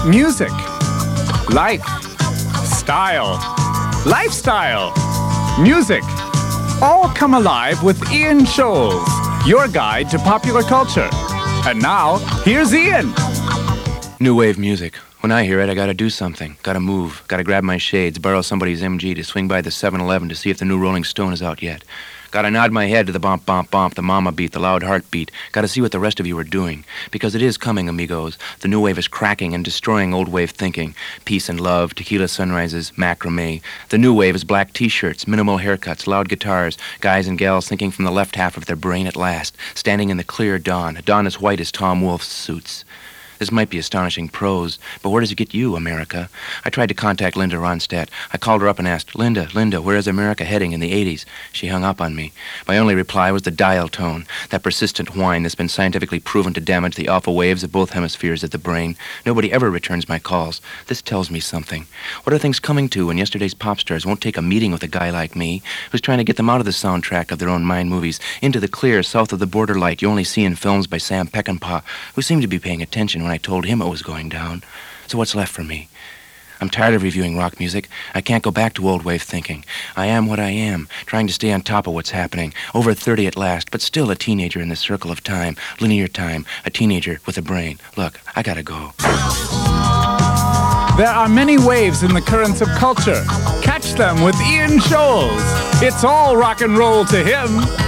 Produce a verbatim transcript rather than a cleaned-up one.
Music, life, style, lifestyle, music, all come alive with Ian Scholes, your guide to popular culture. And now, here's Ian. New wave music. When I hear it, I gotta do something. Gotta move. Gotta grab my shades, borrow somebody's M G to swing by the seven eleven to see if the new Rolling Stone is out yet. Gotta nod my head to the bump, bump, bump, the mama beat, the loud heartbeat. Gotta see what the rest of you are doing. Because it is coming, amigos. The new wave is cracking and destroying old wave thinking. Peace and love, tequila sunrises, macrame. The new wave is black t-shirts, minimal haircuts, loud guitars, guys and gals thinking from the left half of their brain at last, standing in the clear dawn, a dawn as white as Tom Wolfe's suits. This might be astonishing prose, but where does it get you, America? I tried to contact Linda Ronstadt. I called her up and asked, Linda, Linda, where is America heading in the eighties? She hung up on me. My only reply was the dial tone, that persistent whine that's been scientifically proven to damage the alpha waves of both hemispheres of the brain. Nobody ever returns my calls. This tells me something. What are things coming to when yesterday's pop stars won't take a meeting with a guy like me, who's trying to get them out of the soundtrack of their own mind movies, into the clear south of the border light you only see in films by Sam Peckinpah, who seemed to be paying attention when I told him it was going down. So what's left for me? I'm tired of reviewing rock music. I can't go back to old wave thinking. I am what I am, trying to stay on top of what's happening. Over thirty at last, but still a teenager in the circle of time, linear time, a teenager with a brain. Look, I gotta go. There are many waves in the currents of culture. Catch them with Ian Scholes. It's all rock and roll to him.